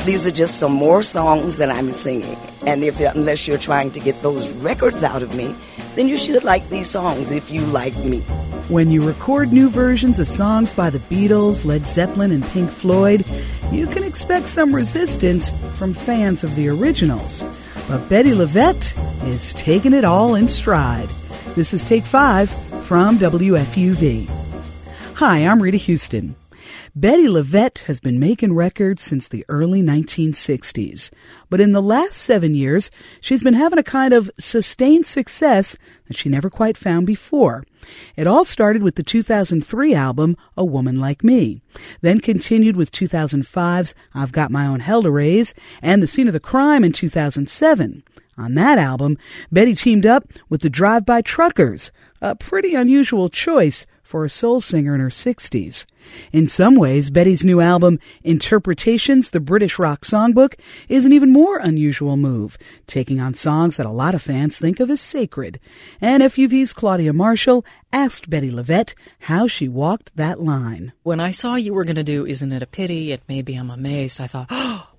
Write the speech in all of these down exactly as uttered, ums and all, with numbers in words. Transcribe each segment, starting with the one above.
these are just some more songs that I'm singing. And if unless you're trying to get those records out of me, then you should like these songs if you like me. When you record new versions of songs by the Beatles, Led Zeppelin, and Pink Floyd, you can expect some resistance from fans of the originals. But Bettye LaVette is taking it all in stride. This is Take Five from W F U V. Hi, I'm Rita Houston. Bettye LaVette has been making records since the early nineteen sixties. But in the last seven years, she's been having a kind of sustained success that she never quite found before. It all started with the two thousand three album, A Woman Like Me, then continued with two thousand five's I've Got My Own Hell to Raise and The Scene of the Crime in two thousand seven. On that album, Bettye teamed up with the Drive-By Truckers, a pretty unusual choice for a soul singer in her sixties. In some ways, Bettye's new album, Interpretations, the British Rock Songbook, is an even more unusual move, taking on songs that a lot of fans think of as sacred. And F U V's Claudia Marshall asked Bettye LaVette how she walked that line. When I saw you were going to do Isn't It a Pity, It Maybe I'm Amazed, I thought,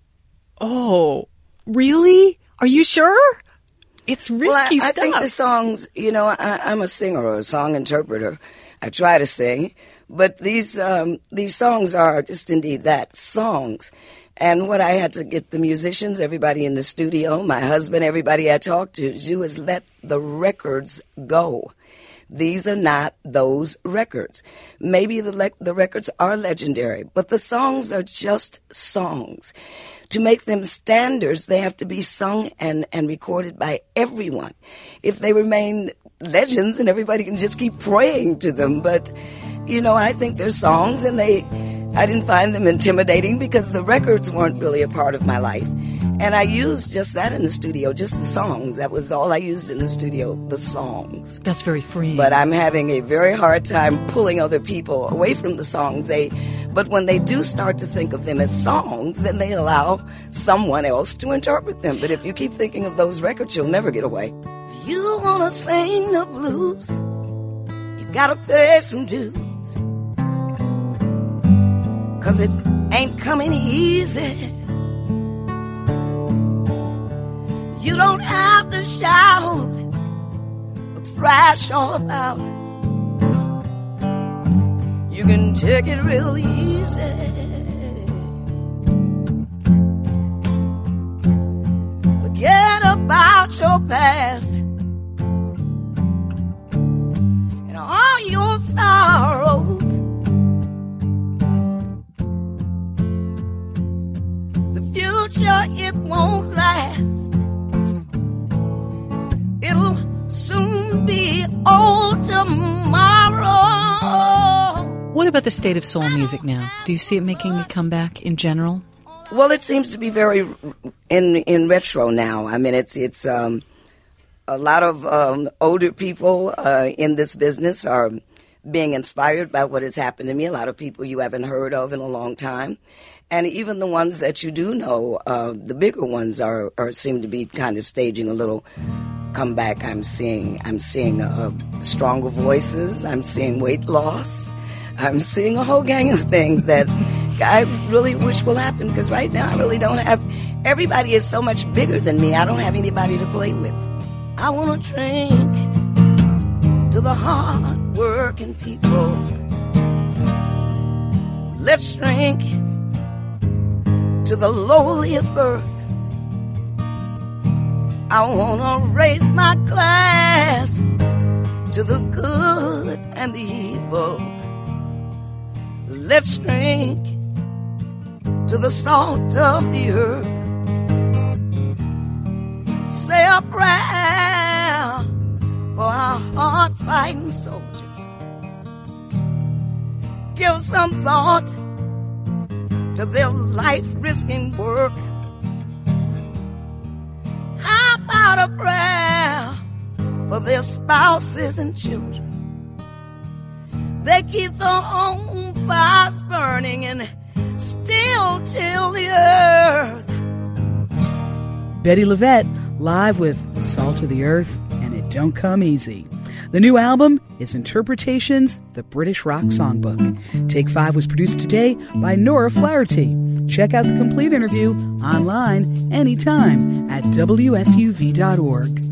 oh, really? Are you sure? It's risky well, I, stuff. I think the songs, you know, I, I'm a singer or a song interpreter. I try to sing, but these um, these songs are just indeed that, songs. And what I had to get the musicians, everybody in the studio, my husband, everybody I talked to, do is let the records go. These are not those records. Maybe the le- the records are legendary, but the songs are just songs. To make them standards, they have to be sung and, and recorded by everyone. If they remain legends, and everybody can just keep praying to them. But, you know, I think they're songs, and they, I didn't find them intimidating because the records weren't really a part of my life. And I used just that in the studio, just the songs. That was all I used in the studio, the songs. That's very freeing. But I'm having a very hard time pulling other people away from the songs. They, but when they do start to think of them as songs, then they allow someone else to interpret them. But if you keep thinking of those records, you'll never get away. If you want to sing the blues, you gotta pay some dues. 'Cause it ain't coming easy. You don't have to shout or thrash all about it. You can take it real easy. Forget about your past and all your sorrows. The future, it won't last. It'll soon be old tomorrow. What about the state of soul music now? Do you see it making a comeback in general? Well, it seems to be very in in retro now. I mean, it's it's um, a lot of um, older people uh, in this business are being inspired by what has happened to me. A lot of people you haven't heard of in a long time. And even the ones that you do know, uh, the bigger ones are, are seem to be kind of staging a little comeback. I'm seeing I'm seeing uh, stronger voices. I'm seeing weight loss. I'm seeing a whole gang of things that I really wish will happen, because right now I really don't have. Everybody is so much bigger than me. I don't have anybody to play with. I want to drink to the hard-working people. Let's drink to the lowly of birth. I want to raise my glass to the good and the evil. Let's drink to the salt of the earth. Say a prayer for our hard-fighting soldiers. Give some thought to their life-risking work. How about a prayer for their spouses and children? They keep the home fires burning and still till the earth. Bettye LaVette, live with Salt of the Earth and It Don't Come Easy. The new album is Interpretations, the British Rock Songbook. Take Five was produced today by Nora Flaherty. Check out the complete interview online anytime at W F U V dot org.